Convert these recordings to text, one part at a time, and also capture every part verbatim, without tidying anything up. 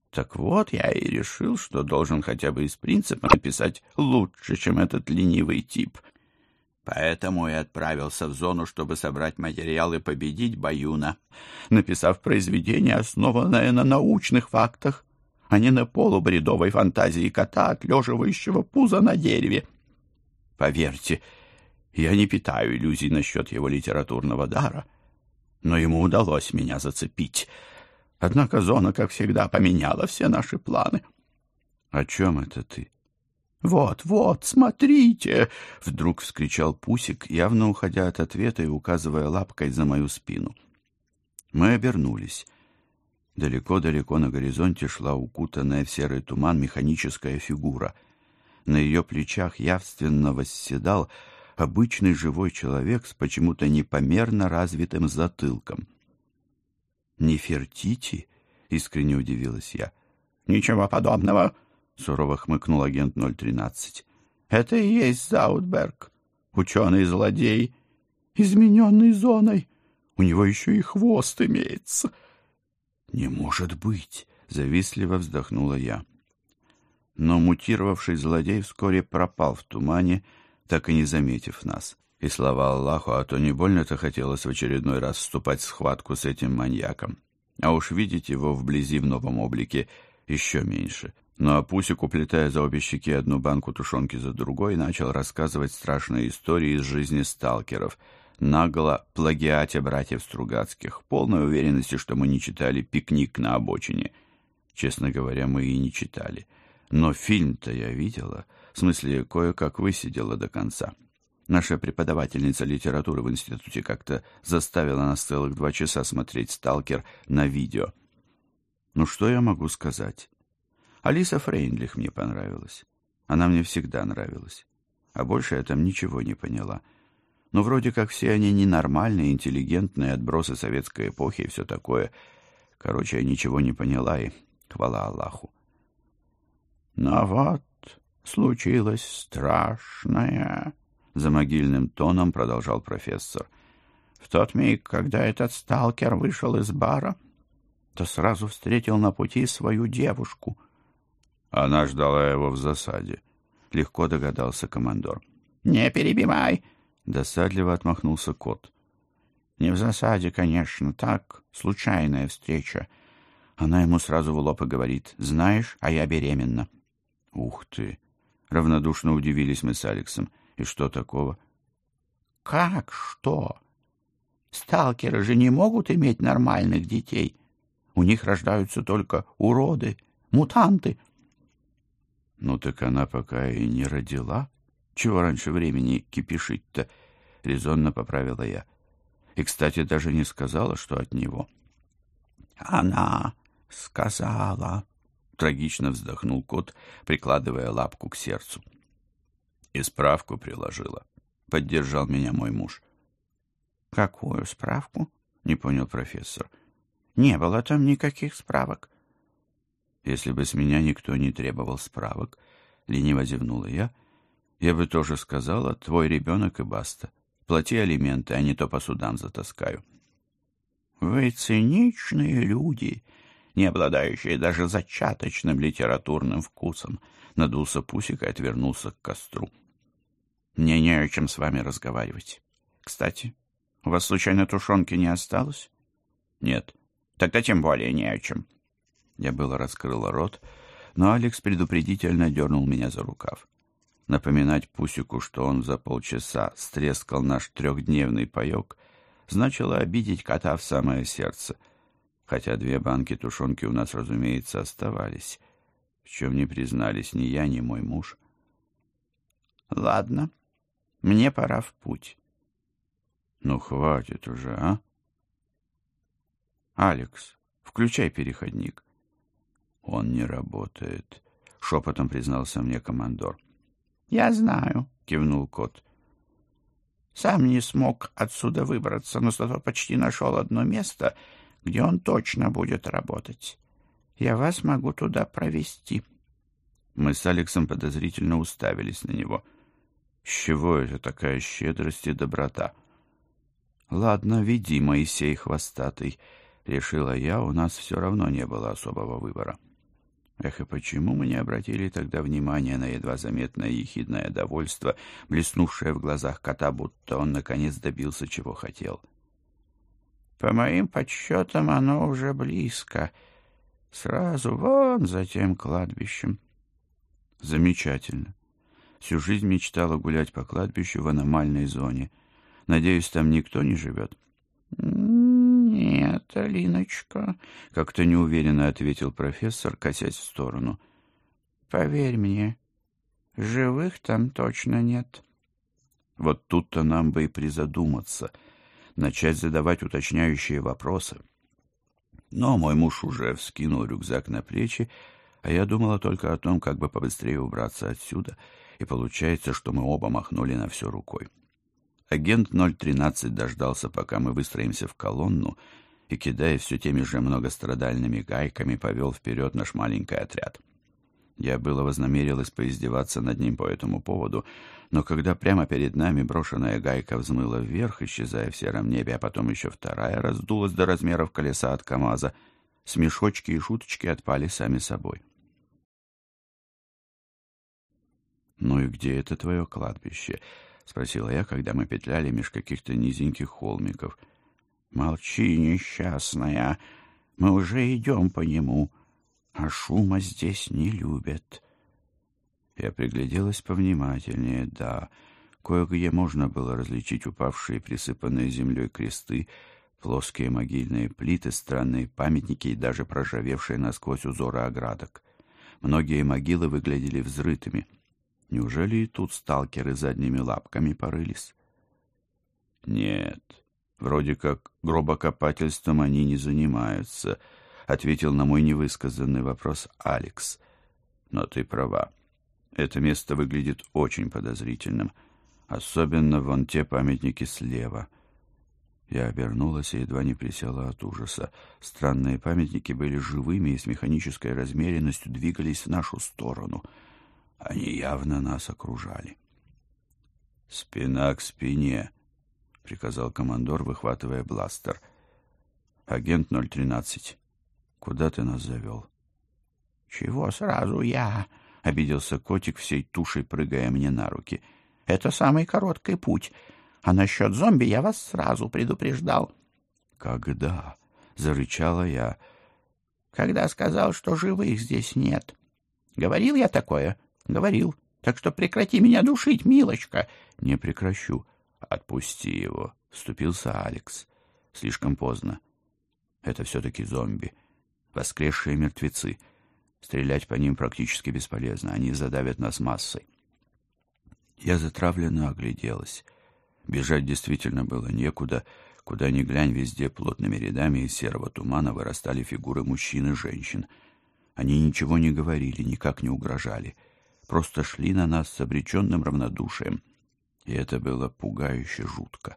Так вот, я и решил, что должен хотя бы из принципа написать лучше, чем этот ленивый тип. Поэтому и отправился в зону, чтобы собрать материал и победить Баюна, написав произведение, основанное на научных фактах, а не на полубредовой фантазии кота, отлеживающего пузо на дереве. Поверьте, я не питаю иллюзий насчет его литературного дара, но ему удалось меня зацепить. Однако зона, как всегда, поменяла все наши планы. — О чем это ты? — Вот, вот, смотрите! — вдруг вскричал Пусик, явно уходя от ответа и указывая лапкой за мою спину. Мы обернулись. Далеко-далеко на горизонте шла укутанная в серый туман механическая фигура. На ее плечах явственно восседал обычный живой человек с почему-то непомерно развитым затылком. «Нефертити?» — искренне удивилась я. «Ничего подобного!» — сурово хмыкнул агент ноль тринадцать. «Это и есть Заутберг, ученый-злодей, измененный зоной. У него еще и хвост имеется». «Не может быть!» — завистливо вздохнула я. Но мутировавший злодей вскоре пропал в тумане, так и не заметив нас. И слава Аллаху, а то не больно-то хотелось в очередной раз вступать в схватку с этим маньяком. А уж видеть его вблизи в новом облике еще меньше. Ну а Пусик, уплетая за обе щеки одну банку тушенки за другой, начал рассказывать страшные истории из жизни сталкеров, нагло плагиатя братьев Стругацких, в полной уверенности, что мы не читали «Пикник на обочине». Честно говоря, мы и не читали. Но фильм-то я видела, в смысле, кое-как высидела до конца. Наша преподавательница литературы в институте как-то заставила нас целых два часа смотреть «Сталкер» на видео. Ну что я могу сказать? Алиса Фрейндлих мне понравилась. Она мне всегда нравилась. А больше я там ничего не поняла. Но вроде как все они ненормальные, интеллигентные, отбросы советской эпохи и все такое. Короче, я ничего не поняла, и хвала Аллаху. Но вот случилось страшное... За могильным тоном продолжал профессор. В тот миг, когда этот сталкер вышел из бара, то сразу встретил на пути свою девушку. Она ждала его в засаде. Легко догадался командор. «Не перебивай!» — досадливо отмахнулся кот. «Не в засаде, конечно, так, случайная встреча». Она ему сразу в лоб и говорит: «Знаешь, а я беременна». «Ух ты!» — равнодушно удивились мы с Алексом. «И что такого?» «Как что? Сталкеры же не могут иметь нормальных детей. У них рождаются только уроды, мутанты». «Ну так она пока и не родила. Чего раньше времени кипишить-то?» — резонно поправила я. И, кстати, даже не сказала, что от него. «Она сказала», — трагично вздохнул кот, прикладывая лапку к сердцу. «И справку приложила», — поддержал меня мой муж. «Какую справку?» — не понял профессор. «Не было там никаких справок». «Если бы с меня никто не требовал справок», — лениво зевнула я, «я бы тоже сказала: твой ребенок и баста. Плати алименты, а не то по судам затаскаю». «Вы циничные люди, не обладающие даже зачаточным литературным вкусом», — надулся Пусик и отвернулся к костру. «Мне не о чем с вами разговаривать. Кстати, у вас случайно тушенки не осталось?» «Нет». «Тогда тем более не о чем». Я было раскрыла рот, но Алекс предупредительно дернул меня за рукав. Напоминать Пусику, что он за полчаса стрескал наш трехдневный паек, значило обидеть кота в самое сердце, хотя две банки тушенки у нас, разумеется, оставались, в чем не признались ни я, ни мой муж. «Ладно, мне пора в путь». «Ну, хватит уже, а?» «Алекс, включай переходник». «Он не работает», — шепотом признался мне командор. «Я знаю», — кивнул кот. «Сам не смог отсюда выбраться, но зато почти нашел одно место, где он точно будет работать. Я вас могу туда провести». Мы с Алексом подозрительно уставились на него. С чего это такая щедрость и доброта? «Ладно, веди, Моисей хвостатый», — решила я, у нас все равно не было особого выбора. Эх, и почему мы не обратили тогда внимания на едва заметное ехидное довольство, блеснувшее в глазах кота, будто он наконец добился, чего хотел? По моим подсчетам, оно уже близко. Сразу вон за тем кладбищем. Замечательно. Всю жизнь мечтала гулять по кладбищу в аномальной зоне. Надеюсь, там никто не живет? Нет, Алиночка, как-то неуверенно ответил профессор, косясь в сторону. Поверь мне, живых там точно нет. Вот тут-то нам бы и призадуматься, начать задавать уточняющие вопросы. Но мой муж уже вскинул рюкзак на плечи, а я думала только о том, как бы побыстрее убраться отсюда, и получается, что мы оба махнули на все рукой. Агент ноль тринадцать дождался, пока мы выстроимся в колонну, и, кидая все теми же многострадальными гайками, повел вперед наш маленький отряд. Я было вознамерилась поиздеваться над ним по этому поводу, но когда прямо перед нами брошенная гайка взмыла вверх, исчезая в сером небе, а потом еще вторая раздулась до размеров колеса от КамАЗа, смешочки и шуточки отпали сами собой. «Ну и где это твое кладбище?» — спросила я, когда мы петляли меж каких-то низеньких холмиков. «Молчи, несчастная, мы уже идем по нему, а шума здесь не любят». Я пригляделась повнимательнее. Да, кое-где можно было различить упавшие, присыпанные землей кресты, плоские могильные плиты, странные памятники и даже проржавевшие насквозь узоры оградок. Многие могилы выглядели взрытыми. Неужели и тут сталкеры задними лапками порылись? Нет, вроде как гробокопательством они не занимаются, ответил на мой невысказанный вопрос Алекс. Но ты права. Это место выглядит очень подозрительным, особенно вон те памятники слева. Я обернулась и едва не присела от ужаса. Странные памятники были живыми и с механической размеренностью двигались в нашу сторону. Они явно нас окружали. «Спина к спине», — приказал командор, выхватывая бластер. «Агент ноль тринадцать, куда ты нас завел?» «Чего сразу я?» — обиделся котик, всей тушей прыгая мне на руки. «Это самый короткий путь. А насчет зомби я вас сразу предупреждал». «Когда?» — зарычала я. «Когда сказал, что живых здесь нет. Говорил я такое?» «Говорил. Так что прекрати меня душить, милочка». «Не прекращу». «Отпусти его», — вступился Алекс. «Слишком поздно. Это все-таки зомби. Воскресшие мертвецы. Стрелять по ним практически бесполезно. Они задавят нас массой». Я затравленно огляделась. Бежать действительно было некуда. Куда ни глянь, везде плотными рядами из серого тумана вырастали фигуры мужчин и женщин. Они ничего не говорили, никак не угрожали. Просто шли на нас с обреченным равнодушием. И это было пугающе жутко.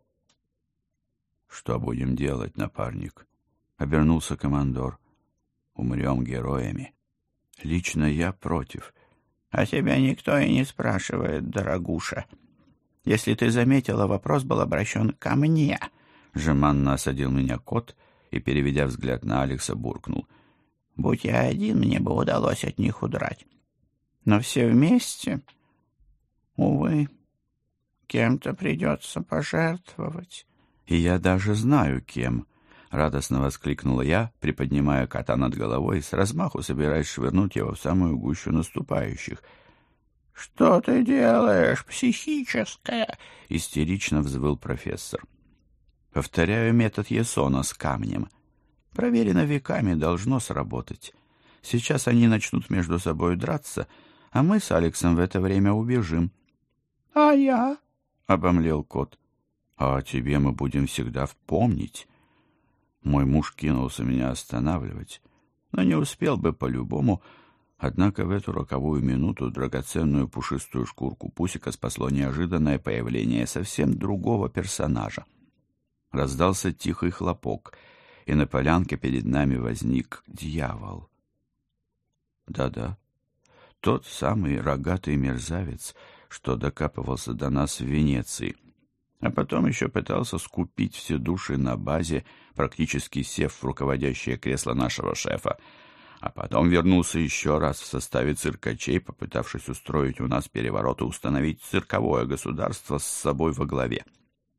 «Что будем делать, напарник?» — обернулся командор. «Умрем героями. Лично я против». «А тебя никто и не спрашивает, дорогуша. Если ты заметила, вопрос был обращен ко мне». Жеманно осадил меня кот и, переведя взгляд на Алекса, буркнул. «Будь я один, мне бы удалось от них удрать. Но все вместе, увы, кем-то придется пожертвовать». «И я даже знаю, кем», — радостно воскликнула я, приподнимая кота над головой и с размаху собираясь швырнуть его в самую гущу наступающих. «Что ты делаешь, психическая?» — истерично взвыл профессор. «Повторяю метод Ясона с камнем. Проверено веками, должно сработать. Сейчас они начнут между собой драться, а мы с Алексом в это время убежим». «А я?» — обомлел кот. «А о тебе мы будем всегда помнить». Мой муж кинулся меня останавливать, но не успел бы по-любому, однако в эту роковую минуту драгоценную пушистую шкурку Пусика спасло неожиданное появление совсем другого персонажа. Раздался тихий хлопок, и на полянке перед нами возник дьявол. Да-да, тот самый рогатый мерзавец, что докапывался до нас в Венеции, а потом еще пытался скупить все души на базе, практически сев в руководящее кресло нашего шефа. а потом вернулся еще раз в составе циркачей, попытавшись устроить у нас переворот и установить цирковое государство с собой во главе.